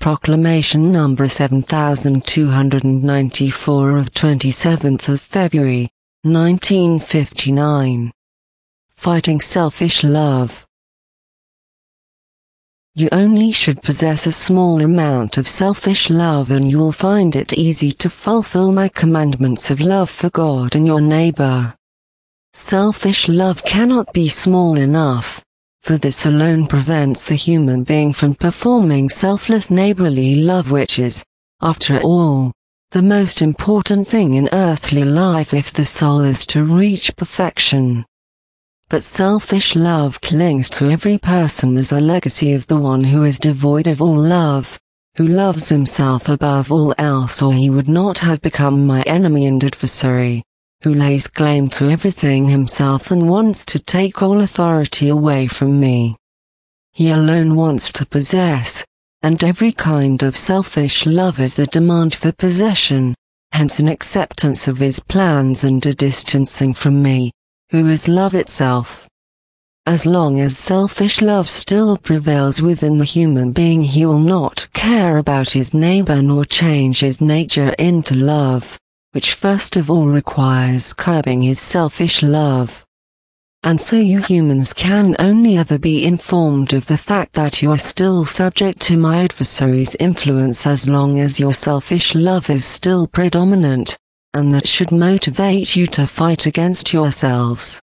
Proclamation number 7294 of 27th of February, 1959. Fighting selfish love. You only should possess a small amount of selfish love and you will find it easy to fulfill my commandments of love for God and your neighbor. Selfish love cannot be small enough, for this alone prevents the human being from performing selfless neighborly love, which is, after all, the most important thing in earthly life if the soul is to reach perfection. But selfish love clings to every person as a legacy of the one who is devoid of all love, who loves himself above all else, or he would not have become my enemy and adversary, who lays claim to everything himself and wants to take all authority away from me. He alone wants to possess, and every kind of selfish love is a demand for possession, hence an acceptance of his plans and a distancing from me, who is love itself. As long as selfish love still prevails within the human being, he will not care about his neighbor nor change his nature into love, which first of all requires curbing his selfish love. And so you humans can only ever be informed of the fact that you are still subject to my adversary's influence as long as your selfish love is still predominant, and that should motivate you to fight against yourselves.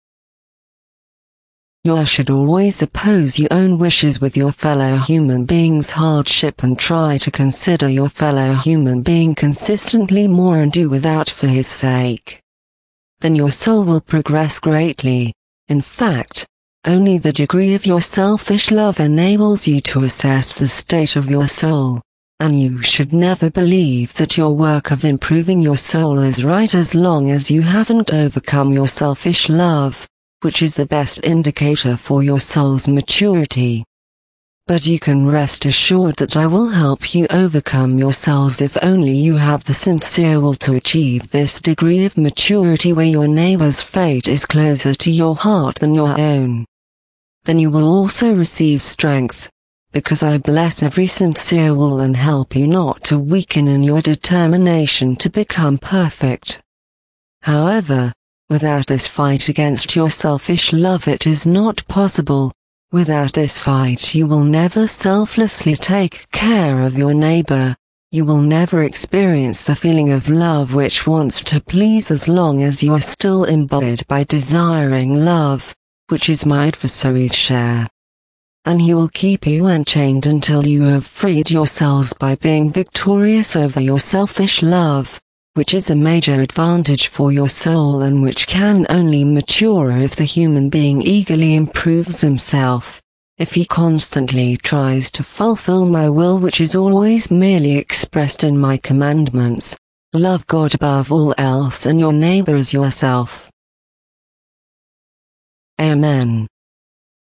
You should always oppose your own wishes with your fellow human being's hardship and try to consider your fellow human being consistently more and do without for his sake. Then your soul will progress greatly. In fact, only the degree of your selfish love enables you to assess the state of your soul. And you should never believe that your work of improving your soul is right as long as you haven't overcome your selfish love, which is the best indicator for your soul's maturity. But you can rest assured that I will help you overcome yourselves if only you have the sincere will to achieve this degree of maturity where your neighbor's fate is closer to your heart than your own. Then you will also receive strength, because I bless every sincere will and help you not to weaken in your determination to become perfect. However, without this fight against your selfish love it is not possible. Without this fight you will never selflessly take care of your neighbor, you will never experience the feeling of love which wants to please as long as you are still embodied by desiring love, which is my adversary's share. And he will keep you enchained until you have freed yourselves by being victorious over your selfish love, which is a major advantage for your soul and which can only mature if the human being eagerly improves himself, if he constantly tries to fulfill my will, which is always merely expressed in my commandments. Love God above all else and your neighbor as yourself. Amen.